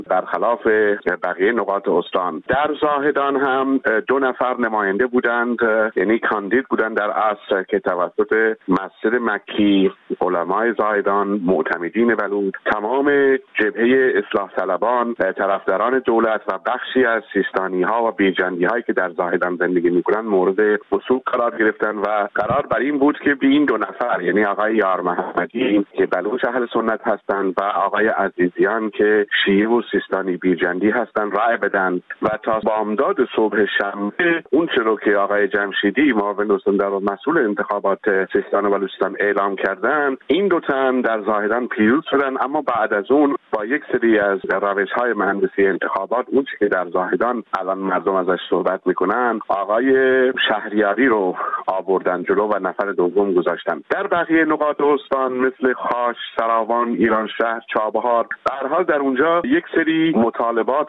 برخلاف بقیه نقاط استان. در زاهدان هم 2 نفر نماینده بودند، یعنی کاندید بودند در اصل که توسط مسجد مکی، علمای زاهدان، معتمدین بلوچ، تمام جبهه اصلاح طلبان، طرفداران دولت و بخشی از سیستانی ها و بیجندی هایی که در زاهدان زندگی میکنند مورد وثوق قرار گرفتند و قرار بر این بود که به این 2 نفر، یعنی آقای یار محمدی که بلوچ اهل سنت هستند و آقای عزیزیان که شیعه و سیستانی بیجندی هستند رأی بدن و تا بامداد صبح شنبه اون چرا که آقای جمشیدی معاون استاندار و مسئول انتخابات سیستان و بلوچستان اعلام کردن، این 2 تن در زاهدان پیروز شدن. اما بعد از اون با یک سری از روش‌های مهندسی انتخابات، اون چیزی که در زاهدان الان مردم ازش صحبت میکنن، آقای شهریاری رو آوردن جلو و نفر دوم گذاشتن. در بقیه نقاط استان مثل خاش، سراوان، ایران شهر، چابهار، به هر حال در اونجا یک سری مطالبات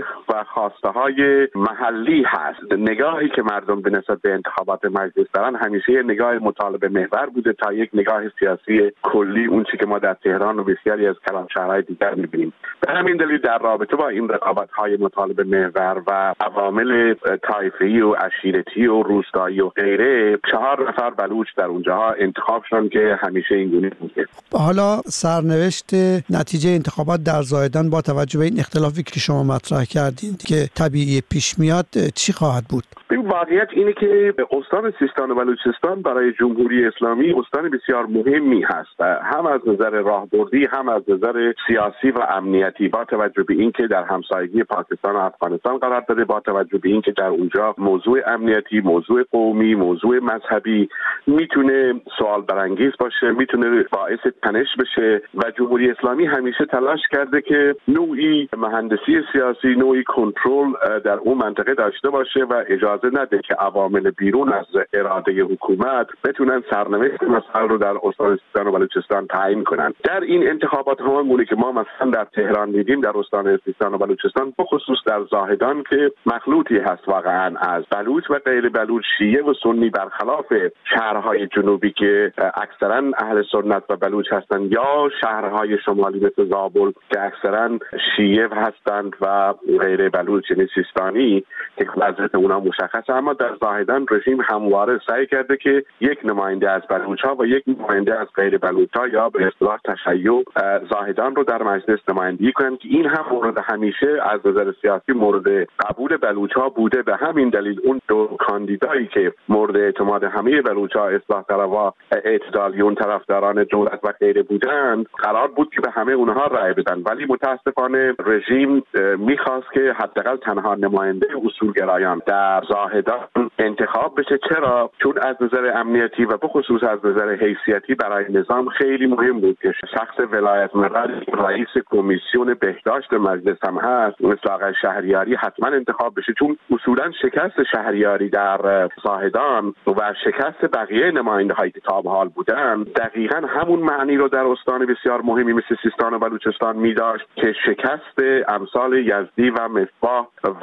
و خواسته های محلی هست. نگاهی که مردم به نسبت به انتخابات مجلس دارن همیشه یه نگاه مطالبه محور بوده تا یک نگاه سیاسی کلی، اون چیزی که ما در تهران و بسیاری از کلانشهرهای دیگر می‌بینیم. به همین دلیل در رابطه با این رقابت‌های مطالبه محور و عوامل طایفه‌ای و عشیرتی و روستایی و غیره، 4 نفر بلوچ در اونجاها انتخاب شدن که همیشه اینگونه بوده. حالا سرنوشت نتیجه انتخابات در زاهدان با توجه به این اختلافی که شما مطرح کردید که طبیعی پیش میاد چی خواهد بود؟ واقعیت اینه که استان سیستان و بلوچستان برای جمهوری اسلامی استان بسیار مهمی هست، هم از نظر راهبردی هم از نظر سیاسی و امنیتی، با توجه به اینکه در همسایگی پاکستان و افغانستان قرار داره، با توجه به اینکه در اونجا موضوع امنیتی، موضوع قومی، موضوع مذهبی میتونه سوال برانگیز باشه، میتونه باعث تنش بشه و جمهوری اسلامی همیشه تلاش کرده که نوعی مهندسی سیاسی، نوعی کنترل در اون منطقه داشته باشه و اجازه نده که عوامل بیرون از اراده حکومت بتونن سرنوشت مسائل رو در استان سیستان و بلوچستان تعیین کنن. در این انتخابات همونی که ما مثلا در تهران دیدیم، در استان سیستان و بلوچستان بخصوص در زاهدان که مخلوطی هست واقعا از بلوچ و غیر بلوچ، شیعه و سنی، برخلاف شهرهای جنوبی که اکثرا اهل سنت و بلوچ هستند، یا شهرهای شمالی مثل زابل که اکثرا شیعه هستند و غیر بلوچ یعنی سیستانی که وضعیت اونا مشخصه. اما در زاهدان رژیم همواره سعی کرده که یک نماینده از بلوچ‌ها و یک نماینده از غیر بلوچ‌ها یا به اصطلاح تشیع زاهدان رو در مجلس نمایندگی کنند که این هم مورد همیشه از نظر سیاسی مورد قبول بلوچ‌ها بوده. به همین دلیل اون 2 کاندیدایی که مورد اعتماد همه بلوچ‌ها، اصلاح طلبها، اعتدالیون، طرفداران دولت و غیره بودند، قرار بود که به همه اونها رأی بدن، ولی متاسفانه رژیم می‌خواست که حداقل تنها نماینده اصولگرایان در زاهدان انتخاب بشه. چرا؟ چون از نظر امنیتی و بخصوص از نظر حیثیتی برای نظام خیلی مهم بود که شخص ولایت مقر رئیس کمیسیون بهداشت مجلس هم هست مثل آقای شهریاری حتما انتخاب بشه، چون اصولا شکست شهریاری در زاهدان و شکست بقیه نماینده های که تا به حال بودن دقیقاً همون معنی رو در استان بسیار مهمی مثل سیستان و بلوچستان می داشت که شکست امثال یزدی و مصباح و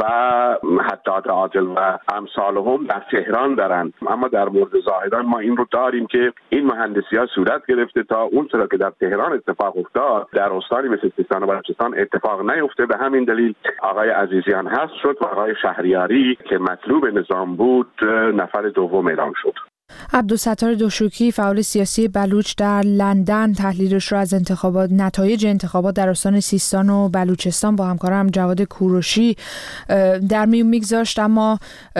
حداد عادل و امثالهم در تهران دارن. اما در مورد زاهدان ما این رو داریم که این مهندسی‌ها صورت گرفته تا اون چرا که در تهران اتفاق افتاد در استانی مثل سیستان و بلوچستان اتفاق نیفته. به همین دلیل آقای عزیزیان حذف شد و آقای شهریاری که مطلوب نظام بود نفر دوم اعلام شد. عبدالستار دوشوکی، فعال سیاسی بلوچ در لندن، تحلیلش را از نتایج انتخابات در استان سیستان و بلوچستان با همکارم جواد کوروشی در میون میگذاشت. اما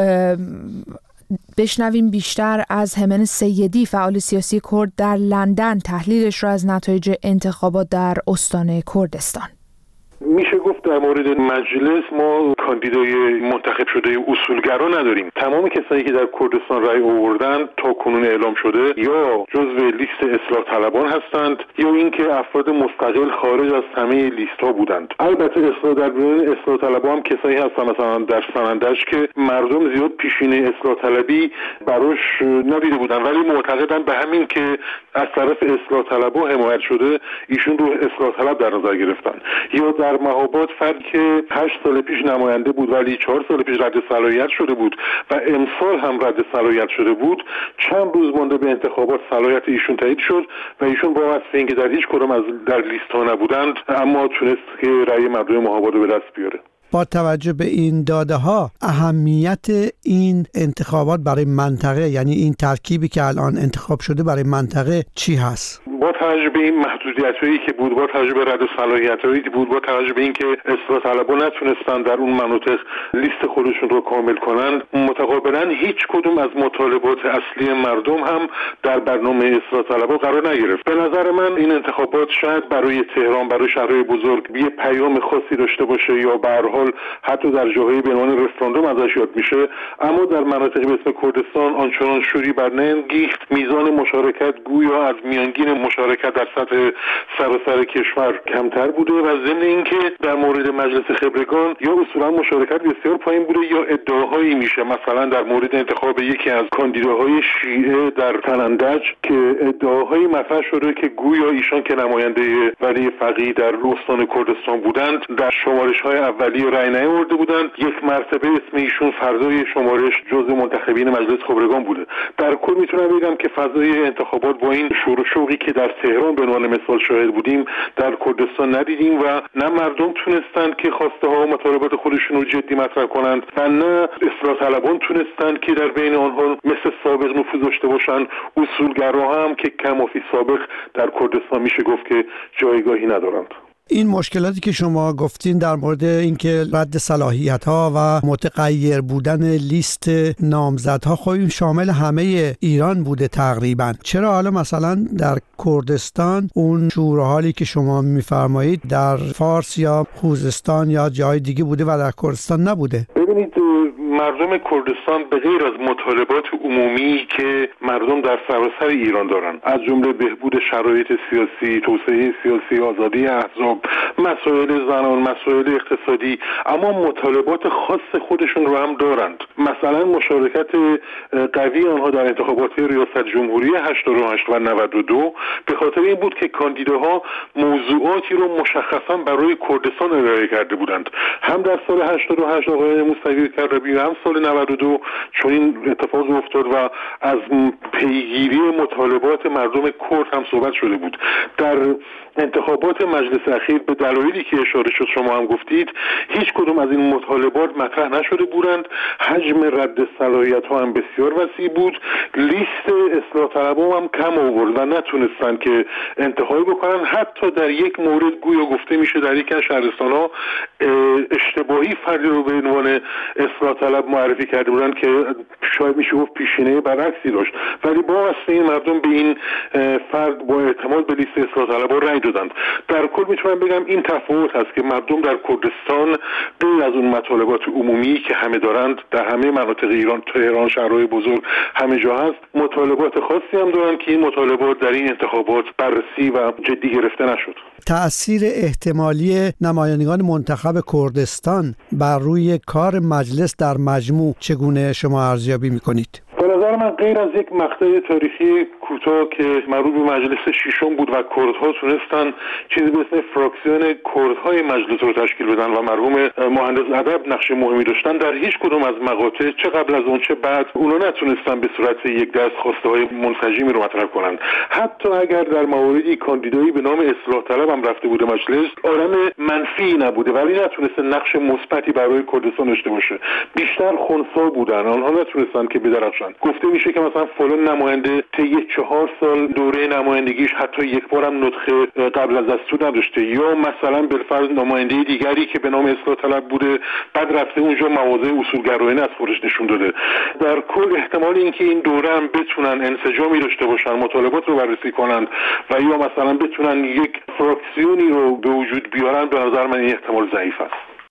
بشنویم بیشتر از همن سیدی، فعال سیاسی کرد در لندن، تحلیلش را از نتایج انتخابات در استان کردستان. میشه گفت در مورد مجلس ما کاندیدای منتخب شده اصولگرا نداریم. تمام کسایی که در کردستان رأی آوردن تا کنون اعلام شده یا جزو لیست اصلاح طلبان هستند یا اینکه افراد مستقل خارج از همه لیست ها بودند. البته در بین اصلاح طلبان هم کسایی هستن مثلا در سنندج که مردم زیاد پیشین اصلاح طلبی براش ندیده بودن ولی معتقدن به همین که از طرف اصلاح طلبها حمایت شده ایشون رو اصلاح طلب در نظر گرفتن. یا در مهاباد فرد که 8 سال پیش نماینده بود ولی 4 سال پیش رد صلاحیت شده بود و امسال هم رد صلاحیت شده بود، چند روز مانده به انتخابات صلاحیت ایشون تایید شد و ایشون با وصف اینکه در هیچ کدوم از در لیست ها نبودند اما تونست که رأی مردم مهاباد رو به دست بیاره. با توجه به این داده ها اهمیت این انتخابات برای منطقه، یعنی این ترکیبی که الان انتخاب شده برای منطقه چی هست؟ با توجه به این محدودیت‌هایی که بود، با توجه به رد صلاحیت‌هایی که بود، با توجه به اینکه اصلاح طلبان نتونستن در اون مناطق لیست خودشون رو کامل کنن، متقابلا هیچ کدوم از مطالبات اصلی مردم هم در برنامه اصلاح طلبان قرار نگرفت. به نظر من این انتخابات شاید برای تهران، برای شهرهای بزرگ یه پیام خاصی داشته باشه یا به هر حال حتی در جاهای به عنوان رفراندوم ازش یاد میشه، اما در مناطقی به اسم کردستان آنچنان شوری برنمی‌انگیخت. میزان مشارکت گویا از میانگین مشارکت در سطح سراسر کشور کمتر بوده و ضمن اینکه در مورد مجلس خبرگان یا اصولا مشارکت بسیار پایین بوده یا ادعاهایی میشه، مثلا در مورد انتخاب یکی از کاندیداهای شیعه در تنندج که ادعاهایی مطرح شده که گویا ایشان که نماینده ولی فقیه در استان کردستان بودند در شمارش‌های اولیه رأی نیاورده بودند، یک مرتبه اسم ایشون فردای شمارش جزء منتخبین مجلس خبرگان بوده. در کل میتونم بگم که فضای انتخابات با این شور و شوقی که در تهران به عنوان مثال شاهد بودیم در کردستان ندیدیم و نه مردم تونستند که خواسته ها و مطالبات خودشون رو جدی مطرح کنند و نه اصلاح طلبان تونستند که در بین آنها مثل سابق نفوذ داشته باشند. اصولگراها هم که کم و فی سابق در کردستان میشه گفت که جایگاهی ندارند. این مشکلاتی که شما گفتین در مورد اینکه رد صلاحیت‌ها و متغیر بودن لیست نامزدها خب این شامل همه ایران بوده تقریبا. چرا حالا مثلا در کردستان اون شور و حالی که شما میفرمایید در فارس یا خوزستان یا جای دیگه بوده و در کردستان نبوده؟ ببینید مردم کردستان به غیر از مطالبات عمومی که مردم در سراسر ایران دارن، از جمله بهبود شرایط سیاسی، توسعه سیاسی، آزادی احزاب، مسائل زنان، مسائل اقتصادی، اما مطالبات خاص خودشون رو هم دارند. مثلا مشارکت قوی آنها در انتخابات ریاست جمهوری 88 و 92 به خاطر این بود که کاندیداها موضوعاتی رو مشخصا برای کردستان ارائه کرده بودند. هم در سال 88 آقای موسوی کربی هم سال 92 چون این اتفاق افتاد و از پیگیری مطالبات مردم کرد هم صحبت شده بود. در انتخابات مجلس اخیر به دلایلی که اشاره شد شما هم گفتید هیچ کدوم از این مطالبات مطرح نشده بودند. حجم رد صلاحیت ها هم بسیار وسیع بود. لیست اصلاح طلبان هم کم آورد و نتونستن که انتخابی بکنن. حتی در یک مورد گویا گفته میشه در یک از شهرستان ها اشتباهی فردی رو به عنوان اصلاح طلب معرفی کرده بودند که شاید میشه گفت پیشینه برعکسی داشت، ولی با واسطه این مردم به این فرد با اعتماد به لیست اصلاح طلبان رأی دادند. در کل میتونم بگم این تفاوت هست که مردم در کردستان غیر از اون مطالبات عمومی که همه دارند در همه مناطق ایران، تهران، شهرهای بزرگ، همه جا هست، مطالبات خاصی هم دارند که این مطالبات در این انتخابات بررسی و جدی گرفته نشد. تأثیر احتمالی نمایندگان منتخب کردستان بر روی کار مجلس در مجموع چگونه شما ارزیابی میکنید؟ به نظر من غیر از یک مقطع تاریخی کوتاه که مربوط به مجلس ششم بود و کردها تونستن چیزی به اسم فراکسیون کردهای مجلس رو تشکیل بدن و مرحوم مهندس ادب نقش مهمی داشتن، در هیچ کدوم از مقاطع چه قبل از اون چه بعد اونا نتونستن به صورت یک دست خواسته های منسجمی رو مطرح کنن. حتی اگر در مواردی کاندیدایی به نام اصلاح طلب هم رفته بوده مجلس، آدم منفی نبوده ولی نتونسته نقش مثبتی برای کردستان داشته باشه. بیشتر خنثی بودن، آنها نتونستن که بدرخشن. گفته میشه که مثلا فلان نماینده طی 4 سال دوره نمایندگیش حتی یک بارم نطق قبل از دستور نداشته، یا مثلا بالفرض نماینده دیگری که به نام اصلاح طلب بوده بعد رفته اونجا مواضع اصولگرایانه از خودش نشون داده. در کل احتمال اینکه این دوره هم بتونن انسجامی داشته باشن، مطالبات رو بررسی کنن و یا مثلا بتونن یک فراکسیونی رو به وجود بیارن، به نظر من این احتمال ضعیف است.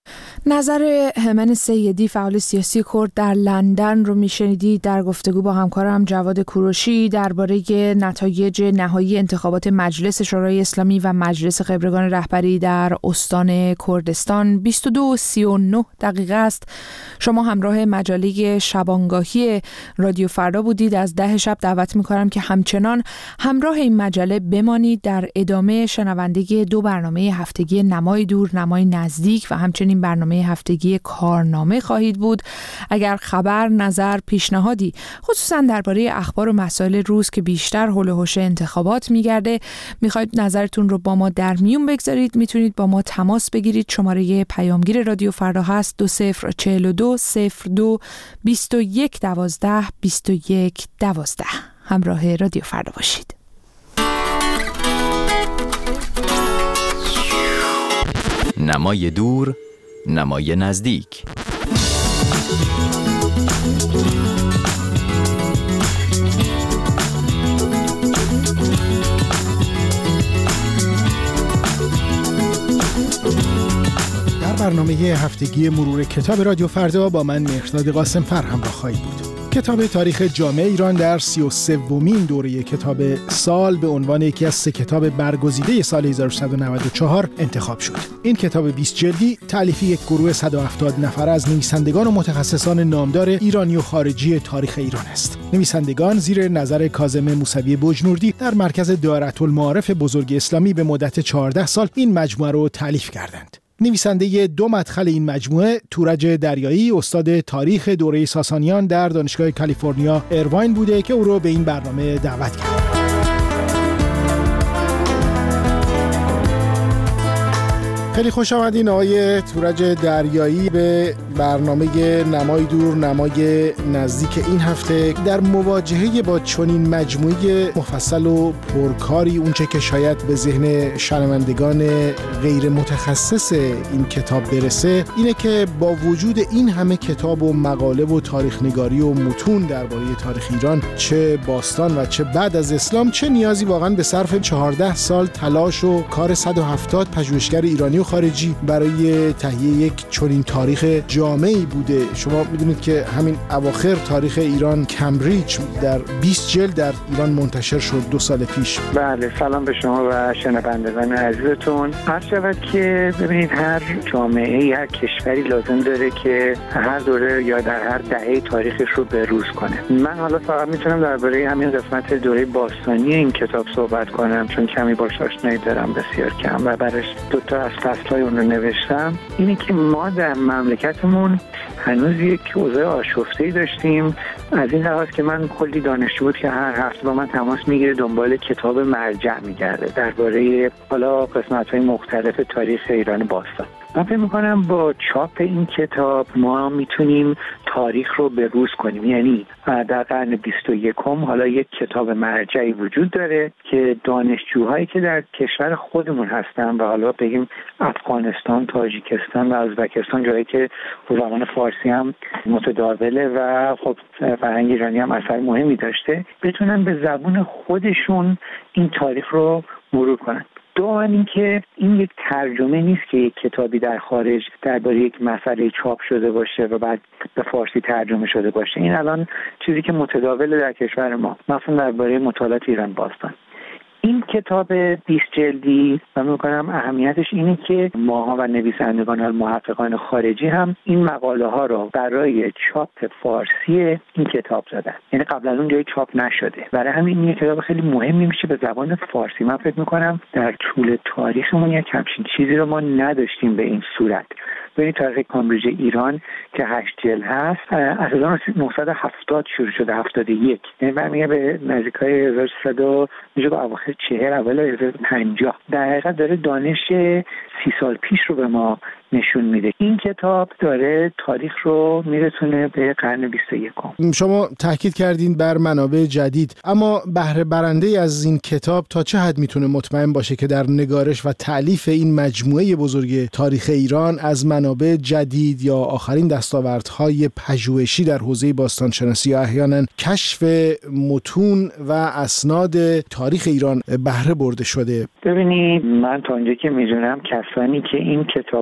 نظر همن سیدی فعال سیاسی کرد در لندن رو میشنیدید در گفتگو با همکارم جواد کوروشی درباره نتایج نهایی انتخابات مجلس شورای اسلامی و مجلس خبرگان رهبری در استان کردستان. 22:39 است. شما همراه مجله شبانگاهی رادیو فردا بودید. از 10 شب دعوت میکنم که همچنان همراه این مجله بمانید. در ادامه شنوندگی 2 برنامه هفتگی نمای دور، نمای نزدیک و همچنین برنامه هفتگی کارنامه خواهید بود. اگر خبر، نظر، پیشنهادی خصوصا درباره اخبار و مسائل روز که بیشتر حول و حوش انتخابات میگرده میخواید نظرتون رو با ما در میون بگذارید، میتونید با ما تماس بگیرید. شماره پیامگیر رادیو فردا هست 2042 02 21 12 21 12. همراه رادیو فردا باشید. نمای دور، نمای نزدیک. در برنامه هفتگی مرور کتاب رادیو فردا با من مهرداد قاسم‌فر همراه خواهید بود. کتاب تاریخ جامع ایران در 33مین دوره کتاب سال به عنوان یکی از 3 کتاب برگزیده سال 1394 انتخاب شد. این کتاب 20 جلدی تألیف یک گروه 170 نفر از نویسندگان و متخصصان نامدار ایرانی و خارجی تاریخ ایران است. نویسندگان زیر نظر کاظم موسوی بجنوردی در مرکز دایرةالمعارف بزرگ اسلامی به مدت 14 سال این مجموعه را تألیف کردند. نویسنده 2 مدخل این مجموعه تورج دریایی استاد تاریخ دوره ساسانیان در دانشگاه کالیفرنیا ایرواین بوده که او رو به این برنامه دعوت کرد. خیلی خوش آمدین آقای تورج دریایی به برنامه نمای دور نمای نزدیک این هفته. در مواجهه با چنین مجموعه مفصل و پرکاری اونچه که شاید به ذهن شنوندگان غیر متخصص این کتاب برسه اینه که با وجود این همه کتاب و مقاله و تاریخ نگاری و متون درباره تاریخ ایران چه باستان و چه بعد از اسلام چه نیازی واقعا به صرف 14 سال تلاش و کار 170 پژوهشگر ایرانی و خارجی برای تهیه یک چنین تاریخ جامعی بوده. شما میدونید که همین اواخر تاریخ ایران کمبریج در 20 جلد در ایران منتشر شد 2 سال پیش. بله، سلام به شما و شنوندگان عزیزتون. هر شود که ببینید هر جامعه، هر کشوری لازم داره که هر دوره یا در هر دهه تاریخش رو بروز کنه. من حالا فقط میتونم درباره همین قسمت دوره باستانی این کتاب صحبت کنم چون کمی باهاش آشنایی دارم بسیار کم و براش 2 تا از فصل‌های اون رو نوشتم. اینه که ما در مملکتمون هنوز یک اوضاع آشفته‌ای داشتیم از این لحاظ که من کلی دانشجو بود که هر هفته با من تماس میگیره دنبال کتاب مرجع میگرده درباره حالا قسمت‌های مختلف تاریخ ایران باستان. من فکر می‌کنم با چاپ این کتاب ما میتونیم تاریخ رو بروز کنیم. یعنی در قرن 21 حالا یک کتاب مرجعی وجود داره که دانشجوهایی که در کشور خودمون هستن و حالا بگیم افغانستان، تاجیکستان و ازبکستان، جایی که زبان فارسی هم متداوله و خب فرهنگ ایرانی هم اثر مهمی داشته، بتونن به زبان خودشون این تاریخ رو مرور کنن. دوم این که این یک ترجمه نیست که یک کتابی در خارج درباره یک مسئله چاپ شده باشه و بعد به فارسی ترجمه شده باشه. این الان چیزی که متداوله در کشور ما، مثلا درباره مطالعات ایران باستان. این کتاب 20 جلدی من می‌کنم اهمیتش اینه که ماها و نویسندگان و محققان خارجی هم این مقاله ها رو برای چاپ فارسی این کتاب دادن. یعنی قبل از اون جایی چاپ نشده. برای همین این کتاب خیلی مهمی میشه به زبان فارسی. من فکر می‌کنم در طول تاریخمون یک همچین چیزی رو ما نداشتیم به این صورت. ببینید تاریخ کامبریج ایران که 8 جلد هست از 1970 شروع شده 71. یعنی برمیگه به نزدیکای 1300 میشه به اواخر 40 اول 1950. در حقیقت داره دانش 30 سال پیش رو به ما نشون میده. این کتاب داره تاریخ رو میرسونه به قرن 21. شما تاکید کردین بر منابع جدید، اما بهره برنده از این کتاب تا چه حد میتونه مطمئن باشه که در نگارش و تألیف این مجموعه بزرگ تاریخ ایران از منابع جدید یا آخرین دستاوردهای پژوهشی در حوزه باستانشناسی یا احیانا کشف متون و اسناد تاریخ ایران بهره برده شده؟ ببینید من تا اونجایی که میدونم کسانی که این کتاب رو نوشتن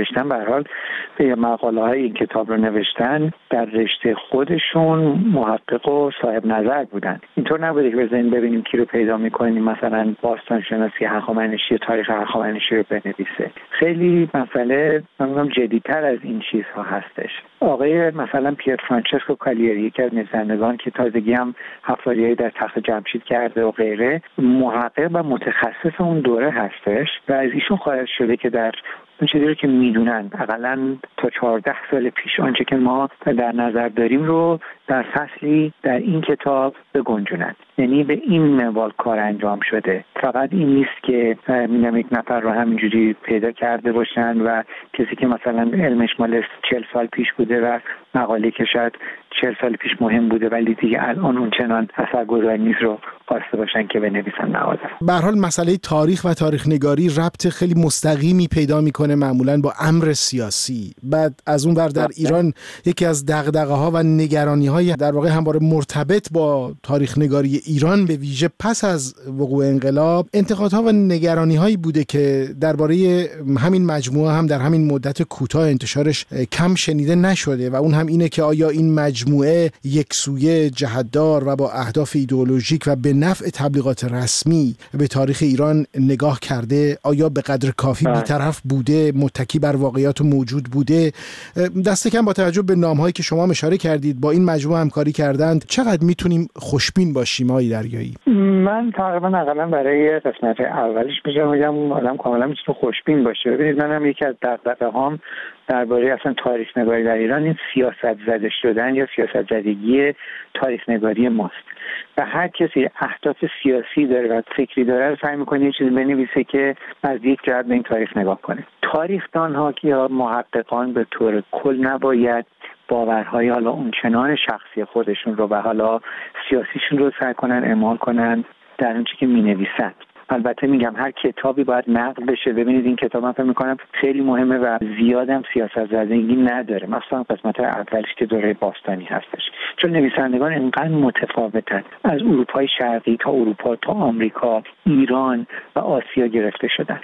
نوشتن به هر حال به مقاله های این کتاب رو نوشتن در رشته خودشون محقق و صاحب نظر بودن. اینطور نبوده که بزنین ببینیم کی رو پیدا میکنیم مثلا باستان شناسی هخامنشی تاریخ هخامنشی رو بنویسه. خیلی مسئله جدی‌تر از این چیزها هستش. آقای مثلا پیر فرانچسکو کالیری یکی از نویسندگان که تازگی هم حفاریه‌ای در تخت جمشید کرده و غیره، محقق و متخصص اون دوره هستش و از ایشون خواهش شده که در اون چیزی که میدونن حداقل تا 14 سال پیش آنچه که ما در نظر داریم رو در فصلی در این کتاب بگنجونن. یعنی به این منوال کار انجام شده. فقط این نیست که میگم یک نفر رو همینجوری پیدا کرده باشن و کسی که مثلا علمش مال 40 سال پیش بوده و مقاله که شاید 40 سال پیش مهم بوده ولی دیگه الان اون چنان اثرگذار نیست رو خواسته باشن که بنویسن مقاله. به هر حال مسئله تاریخ و تاریخ نگاری ربط خیلی مستقیمی پیدا میکنه معمولاً با امر سیاسی. بعد از اون ور در ایران یکی از دغدغه‌ها و نگرانی‌های در واقع همواره مرتبط با تاریخ نگاری ایران به ویژه پس از وقوع انقلاب انتقادها و نگرانی‌هایی بوده که درباره همین مجموعه هم در همین مدت کوتاه انتشارش کم شنیده نشده و اون هم اینه که آیا این مجموعه یکسویه، جهت‌دار و با اهداف ایدئولوژیک و به نفع تبلیغات رسمی به تاریخ ایران نگاه کرده؟ آیا به قدر کافی بی‌طرف بوده، متکی بر واقعیات موجود بوده؟ دست کم با توجه به نام‌هایی که شما اشاره کردید با این مجموعه همکاری کردند، چقدر میتونیم خوشبین باشیم آقای دریایی؟ من تقریبا اقلا برای قسمت اولش میگم آدم کاملا میتونه خوشبین باشه. ببینید منم یکی از دغدغه‌هام درباره اصلا تاریخ نگاری در ایران این سیاست زده شدن یا سیاست زدگی تاریخ نگاری ماست و هر کسی اهداف سیاسی داره و فکری داره رو سعی می‌کنه یه چیزی بنویسه که از یک جهت به این تاریخ نگاه کنه. تاریخ‌دان‌ها یا محققان به طور کل نباید باورهای حالا اونچنان شخصی خودشون رو و حالا سیاسیشون رو سعی کنن اعمال کنن در اون چیزی که می‌نویسن. البته میگم هر کتابی باید نقد بشه. ببینید این کتاب من فکر می‌کنم خیلی مهمه و زیادم سیاست زدگی نداره، مثلا قسمت اولش که دوره باستانی هستش، چون نویسندگان اینقدر متفاوتن، از اروپای شرقی تا اروپا تا آمریکا، ایران و آسیا گرفته شدن.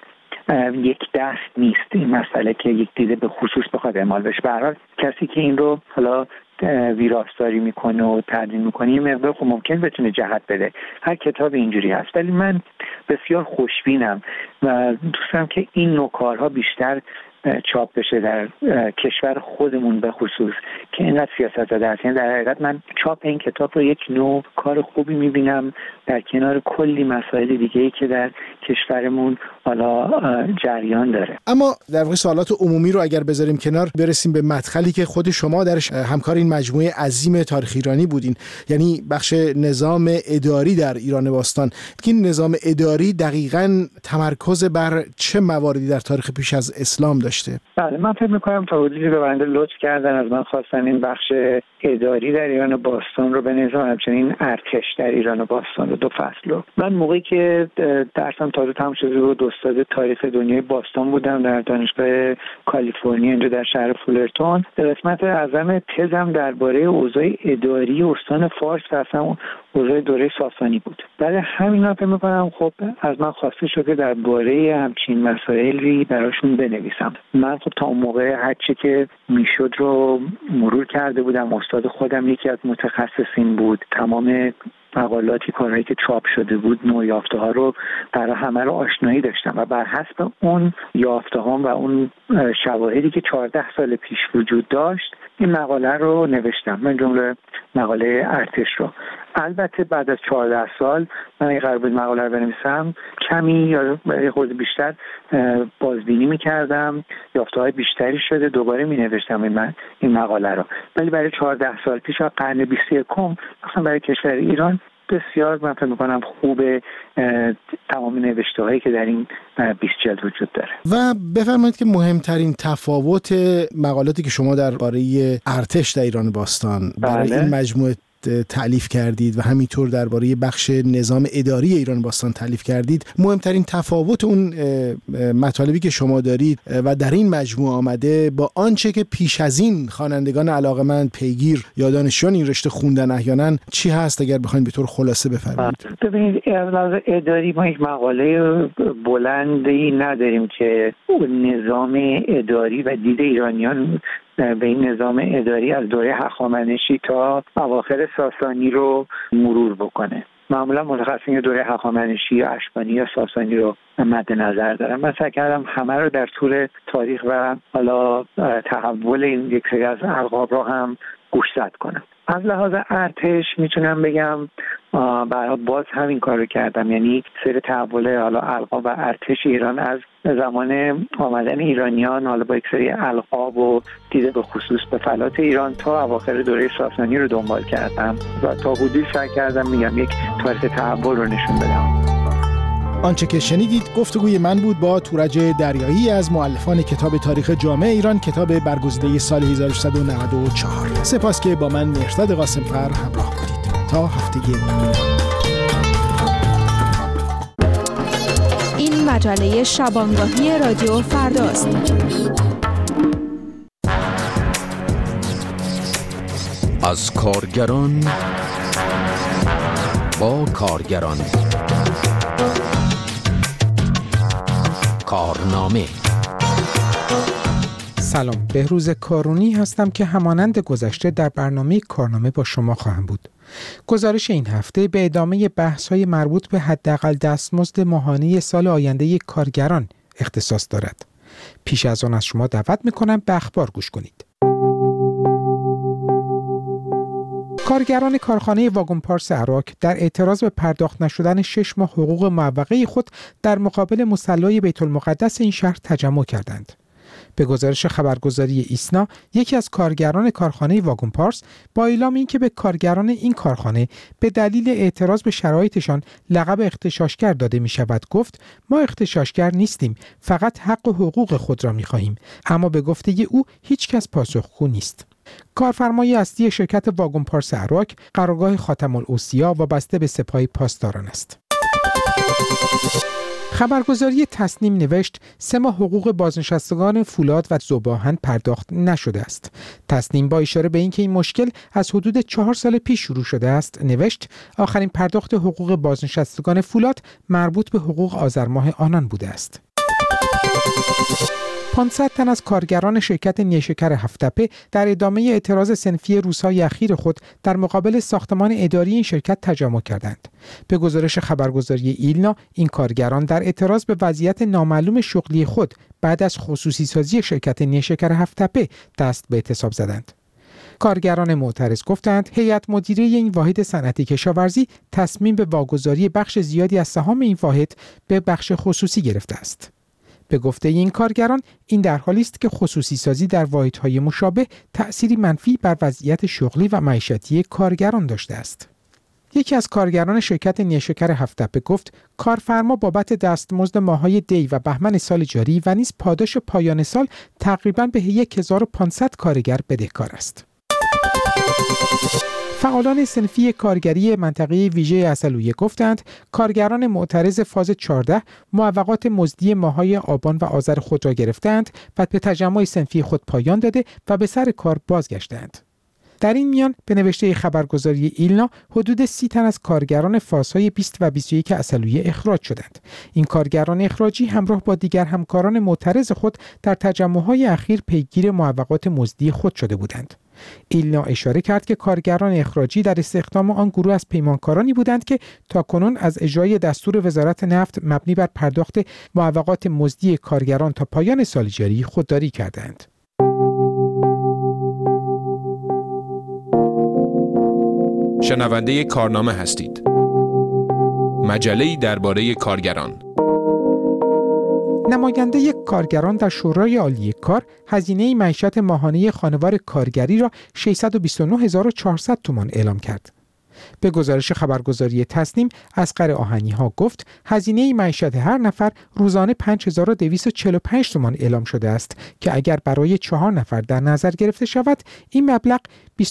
یک دست نیست این مسئله که یک دیده به خصوص بخواد اعمال بشه. به هر حال کسی که این رو حالا ویراستاری میکنه و تدوین میکنه یه مقدار خب ممکن بتونه جهت بده. هر کتاب اینجوری هست، ولی من بسیار خوشبینم و دوست دارم که این نوع کارها بیشتر چاپ بشه در کشور خودمون به خصوص که اینقدر سیاست زده است. یعنی در حقیقت من چاپ این کتاب رو یک نوع کار خوبی میبینم در کنار کلی مسائل دیگه‌ای که در کشورمون حالا جریان داره. اما در واقع سوالات عمومی رو اگر بذاریم کنار، برسیم به مدخلی که خود شما درش همکار این مجموعه عظیم تاریخ ایرانی بودین، یعنی بخش نظام اداری در ایران باستان. این نظام اداری دقیقاً تمرکز بر چه مواردی در تاریخ پیش از اسلام داشته؟ بله، من فکر می‌کنم توضیحی به بنده لطف کردن، از من خواستن این بخش اداری در ایران باستان رو بنویسم، همچنین ارتش در ایران باستان رو 2 فصل رو. من موقعی که درسم تازه تموم شده بود استاد تاریخ دنیای باستان بودم در دانشگاه کالیفرنیا اینجا در شهر فولرتون. قسمت اعظم تزم درباره اوضاع اداری استان فارس و اصلا اوضاع دوره ساسانی بود. برای همین فکر می‌کنم خب از من خواسته شد که درباره همچین مسائلی براشون بنویسم. من خب تا اون موقع هر چی که میشد رو مرور کرده بودم. استاد خودم یکی از متخصصین بود. تمام مقالاتی کارهایی که چاپ شده بود، نوع یافته‌ها رو برای همه رو آشنایی داشتم و بر حسب اون یافته‌ها و اون شواهدی که 14 سال پیش وجود داشت این مقاله رو نوشتم، من جمله مقاله ارتش رو. البته بعد از 14 سال من اگه قرار بود مقاله رو بنویسم کمی یا خود بیشتر بازبینی می‌کردم، یافته‌های بیشتری شده، دوباره می‌نوشتم این مقاله رو. ولی برای 14 سال پیش و قرن 21 مثلا برای کشور ایران بسیار من فکر می‌کنم خوبه تمام نوشته‌هایی که در این 20 جلد وجود داره. و بفرمایید که مهمترین تفاوت مقالاتی که شما درباره ارتش در ایران باستان برای این مجموعه تألیف کردید و همینطور درباره بخش نظام اداری ایران باستان تألیف کردید، مهمترین تفاوت اون مطالبی که شما دارید و در این مجموعه آمده با آنچه که پیش از این خوانندگان علاقه‌مند پیگیر یا دانشجویان این رشته خوندن احیانا چی هست، اگر بخواید به طور خلاصه بفرمایید؟ ببینید، از اداری ما یک مقاله بلندی نداریم که نظام اداری و دید ایرانیان به این نظام اداری از دوره هخامنشی تا اواخر ساسانی رو مرور بکنه. معمولا متخصصین دوره هخامنشی یا اشکانی یا ساسانی رو مد نظر دارم. من سعی کردم همه رو در طول تاریخ و حالا تحول این یک سری از القاب رو هم گوشزد کنم. از لحاظ ارتش میتونم بگم برای باز همین کار رو کردم، یعنی سیر تحول حالا القاب و ارتش ایران از زمان آمدن ایرانیان حالا با یک سری القاب و دیده به خصوص به فلات ایران تا اواخر دوره ساسانی رو دنبال کردم و تا حدودی سعی کردم میگم یک تاریخ تحول رو نشون بدم. آنچه که شنیدید گفتگوی من بود با تورج دریایی از مؤلفان کتاب تاریخ جامع ایران، کتاب برگزیده سال 1894. سپاس که با من مهرداد قاسمفر همراه بودید. تا هفته بعد. این مجله شبانگاهی رادیو فرداست. از کارگران با کارگران. کارنامه. سلام، بهروز کارونی هستم که همانند گذشته در برنامه کارنامه با شما خواهم بود. گزارش این هفته به ادامه بحث‌های مربوط به حداقل دستمزد ماهانه سال آینده کارگران اختصاص دارد. پیش از آن از شما دعوت می‌کنم به اخبار گوش کنید. کارگران کارخانه واگن پارس عراق در اعتراض به پرداخت نشدن 6 ماه حقوق معوقه خود در مقابل مصلی بیت المقدس این شهر تجمع کردند. به گزارش خبرگزاری ایسنا، یکی از کارگران کارخانه واگن پارس با اعلام اینکه به کارگران این کارخانه به دلیل اعتراض به شرایطشان لقب اغتشاشگر داده می شود گفت: ما اغتشاشگر نیستیم، فقط حق و حقوق خود را می خواهیم. اما به گفته او هیچ کس پاسخگو نیست. کارفرمای اصلی شرکت واگن پارس عراق قرارگاه خاتم الاوصیا وابسته به سپاه پاسداران است. خبرگزاری تصنیم نوشت 3 ماه حقوق بازنشستگان فولاد و ذوب‌آهن پرداخت نشده است. تصنیم با اشاره به اینکه این مشکل از حدود 4 سال پیش شروع شده است نوشت آخرین پرداخت حقوق بازنشستگان فولاد مربوط به حقوق آذر ماه آنان بوده است. 500 تن از کارگران شرکت نیشکر هفت‌تپه در ادامه اعتراض صنفی روزهای اخیر خود در مقابل ساختمان اداری این شرکت تجمع کردند. به گزارش خبرگزاری ایلنا، این کارگران در اعتراض به وضعیت نامعلوم شغلی خود بعد از خصوصی سازی شرکت نیشکر هفت‌تپه دست به اعتصاب زدند. کارگران معترض گفتند هیئت مدیره این واحد صنعتی کشاورزی تصمیم به واگذاری بخش زیادی از سهام این واحد به بخش خصوصی گرفته است. به گفته این کارگران، این در حالی است که خصوصی سازی در واحدهای مشابه تأثیری منفی بر وضعیت شغلی و معیشتی کارگران داشته است. یکی از کارگران شرکت نیشکر هفت‌تپه گفت کارفرما بابت دستمزد ماه‌های دی و بهمن سال جاری و نیز پاداش پایان سال تقریباً به 1500 کارگر بدهکار است. فعالان صنفی کارگری منطقه ویژه عسلویه گفتند کارگران معترض فاز 14 معوقات مزدی ماه‌های آبان و آذر خود را گرفتند و به تجمع صنفی خود پایان داده و به سر کار بازگشتند. در این میان به نوشته خبرگزاری ایلنا حدود 30 تن از کارگران فازهای 20 و 21 عسلویه اخراج شدند. این کارگران اخراجی همراه با دیگر همکاران معترض خود در تجمع‌های اخیر پیگیر معوقات مزدی خود شده بودند. ایلنا اشاره کرد که کارگران اخراجی در استخدام آن گروه از پیمانکارانی بودند که تاکنون از اجرای دستور وزارت نفت مبنی بر پرداخت معوقات مزدی کارگران تا پایان سال جاری خودداری کردند. شنونده کارنامه هستید. مجله‌ای درباره کارگران. نماینده کارگران در شورای عالی کار هزینه معیشت ماهانه خانوار کارگری را 629400 تومان اعلام کرد. به گزارش خبرگزاری تصنیم، اصغر آهنی‌ها گفت هزینه معیشت هر نفر روزانه 5245 تومان اعلام شده است که اگر برای 4 نفر در نظر گرفته شود، این مبلغ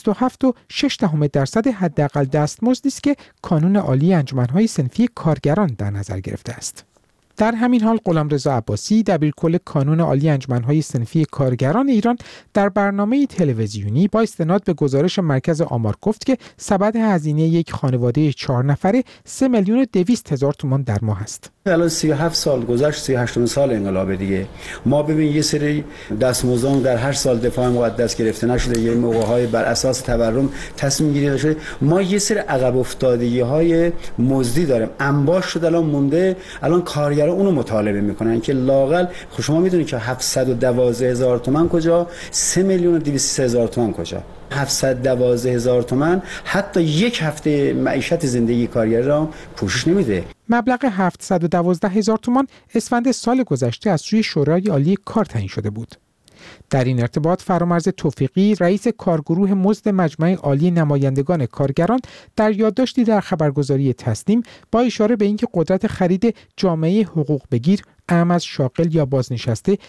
27.6% حداقل دستمزدی است که کانون عالی انجمن‌های صنفی کارگران در نظر گرفته است. در همین حال غلامرضا عباسی دبیرکل کانون عالی انجمن‌های صنفی کارگران ایران در برنامه تلویزیونی با استناد به گزارش مرکز آمار گفت که سبد هزینه یک خانواده 4 نفره 3,200,000 تومان در ماه است. الان 37 سال گذشت، 38 سال انقلاب دیگه. ما ببین یه سری دستمزدان در هر سال دفاع مقدس گرفته نشده، یه موقع‌های بر اساس تورم تصمیم گیری شده. ما یه سری عقب افتادگی‌های مزدی داریم. انباش شده الان مونده، الان کارگرا اونو مطالبه میکنن که لااقل شما میدونید که 712,000 تومان کجا، 3,200,000 تومان کجا. 712,000 تومان حتی یک هفته معیشت زندگی کارگر را پوشش نمیده. مبلغ 712,000 تومان اسفند سال گذشته از سوی شورای عالی کار تعیین شده بود. در این ارتباط فرامرز توفیقی رئیس کارگروه مزد مجمع عالی نمایندگان کارگران در یادداشتی در خبرگزاری تصنیم با اشاره به اینکه قدرت خرید جامعه حقوق بگیر اعم شاغل یا بازنشسته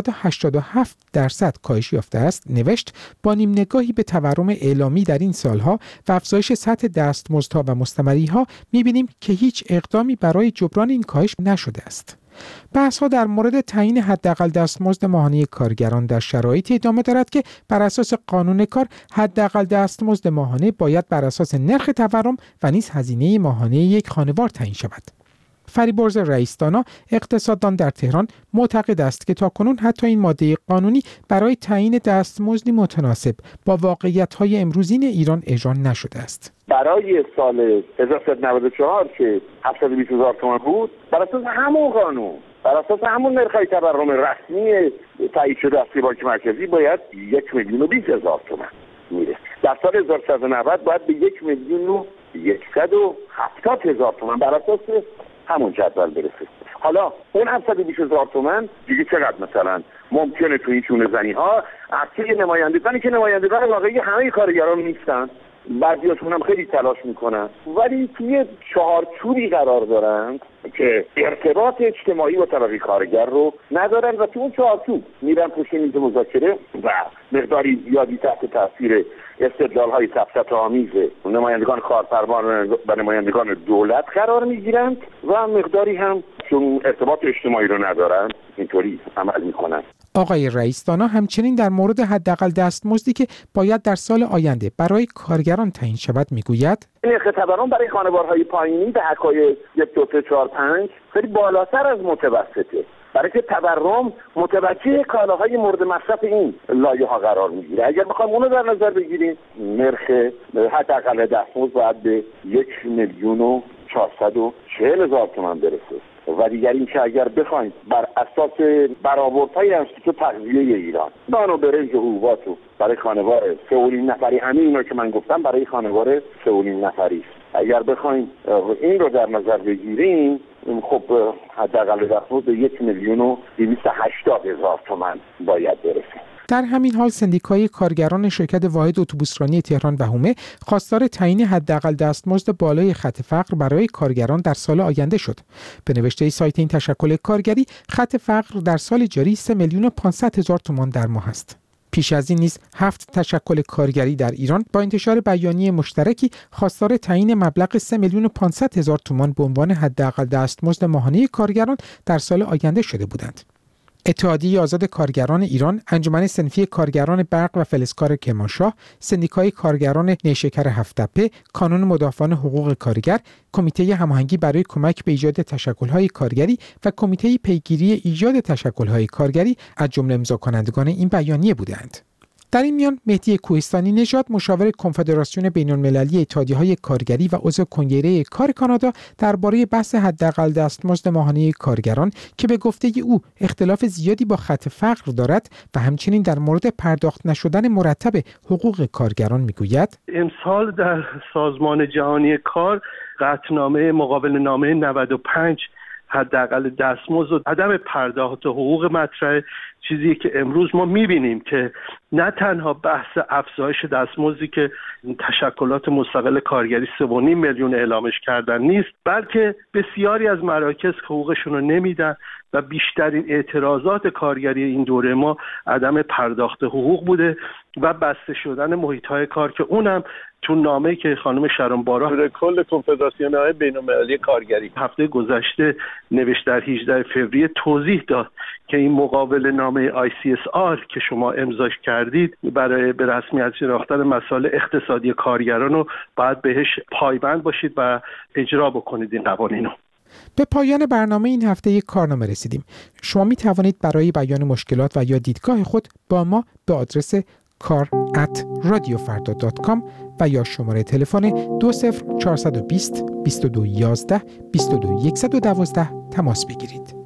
187% کاهش یافته است نوشت با نیم نگاهی به تورم اعلامی در این سالها و افزایش سطح دستمزدها و مستمریها می‌بینیم که هیچ اقدامی برای جبران این کاهش نشده است. بحث‌ها در مورد تعیین حداقل دستمزد ماهانه کارگران در شرایطی ادامه دارد که بر اساس قانون کار حداقل دستمزد ماهانه باید بر اساس نرخ تورم و نیز هزینه ماهانه یک خانوار تعیین شود. فریبرز رئیس‌دانا اقتصاددان در تهران معتقد است که تاکنون حتی این ماده قانونی برای تعیین دستمزدی متناسب با واقعیت‌های امروزین ایران اجرا نشده است. برای سال 1394 که 720,000 تومان بود، بر اساس همون قانون، بر اساس همون نرخ‌های تورم رسمی تایید شده از بانک مرکزی باید 1,200,000 تومان میره. در سال 1390 باید به 1,170,000 تومان بر اساس همون جدول برسه. حالا اون 720,000 تومان دیگه چقدر مثلا ممکنه تو این چونه زنی ها عکس نمایندگانی که نمایندگان واقعی همه کارگران نیستن، بعضیاشون هم خیلی تلاش میکنن ولی توی چهارچوبی قرار دارن که ارتباط اجتماعی با طبقه کارگر رو ندارن و تو اون چهارچوب میرن پشت میز مذاکره و مقداری زیادی تحت تاثیر استدلال‌های سفسطه‌آمیز نمایندگان کارفرما و نمایندگان دولت قرار میگیرند و مقداری هم چون ارتباط اجتماعی رو ندارن اینطوری عمل میکنن. آقای رئیس‌دانا همچنین در مورد حداقل دستمزدی که باید در سال آینده برای کارگران تعیین شود میگوید نرخ تورم برای خانوارهای پایینی به حکای 1 2 3 4 5 خیلی بالاتر از متوسطه، برای که تورم متوجه کالاهای مورد مصرف این لایه‌ها قرار میگیره. اگر بخوایم اونو در نظر بگیریم نرخ حداقل دستمزد باید به 1,440,000 تومان برسه و دیگر این که اگر بخوایم بر اساس برآوردهای انستیتوت تغذیه ایران نان و برنج و حبوبات برای خانوار 3.5 نفری، همین اینا که من گفتم برای خانوار 3.5 نفری، اگر بخوایم این رو در نظر بگیریم خب حداقل دستمزد به 1,280,000 تومان باید برسه. در همین حال سندیکای کارگران شرکت واحد اتوبوسرانی تهران و حومه خواستار تعیین حداقل دستمزد بالای خط فقر برای کارگران در سال آینده شد. به نوشته سایت این تشکل کارگری خط فقر در سال جاری 3,500,000 تومان در ماه است. پیش از این نیز 7 تشکل کارگری در ایران با انتشار بیانیه مشترکی خواستار تعیین مبلغ 3,500,000 تومان به عنوان حداقل دستمزد ماهانه کارگران در سال آینده شده بودند. اتحادیه آزاد کارگران ایران، انجمن صنفی کارگران برق و فلزکار کرمانشاه، سندیکای کارگران نیشکر هفت‌تپه، کانون مدافعان حقوق کارگر، کمیته هماهنگی برای کمک به ایجاد تشکل‌های کارگری و کمیته پیگیری ایجاد تشکل‌های کارگری از جمله امضاکنندگان این بیانیه بودند. در این میان مهدی کوهستانی نژاد مشاور کنفدراسیون بین‌المللی اتحادیه‌های کارگری و عضو کنگره کار کانادا درباره بحث حداقل دستمزد ماهانه کارگران که به گفته او اختلاف زیادی با خط فقر دارد و همچنین در مورد پرداخت نشدن مرتب حقوق کارگران میگوید امسال در سازمان جهانی کار قطعنامه مقابل نامه 95 حداقل دستمزد و عدم پرداخت حقوق مطرح، چیزی که امروز ما می‌بینیم که نه تنها بحث افزایش دستمزدی که تشکلات مستقل کارگری 3.5 میلیون اعلامش کردن نیست، بلکه بسیاری از مراکز حقوقشون رو نمیدن و بیشترین اعتراضات کارگری این دوره ما عدم پرداخت حقوق بوده و بسته شدن محیط‌های کار که اونم تو نامه‌ای که خانم شرون بارا کل کنفدراسیون بین‌المللی کارگری هفته گذشته نوشت در 18 فوریه توضیح داد که این مقابل نامه ICSR که شما امضاش کردید برای به رسمیت شناختن مسائل اقتصادی کارگران رو باید بهش پایبند باشید و اجرا بکنید این قوانین رو. به پایان برنامه این هفته یک کارنامه رسیدیم. شما می توانید برای بیان مشکلات و یا دیدگاه خود با ما به آدرس kar@radiofarda.com و یا شماره تلفن 20420 2211 22112 تماس بگیرید.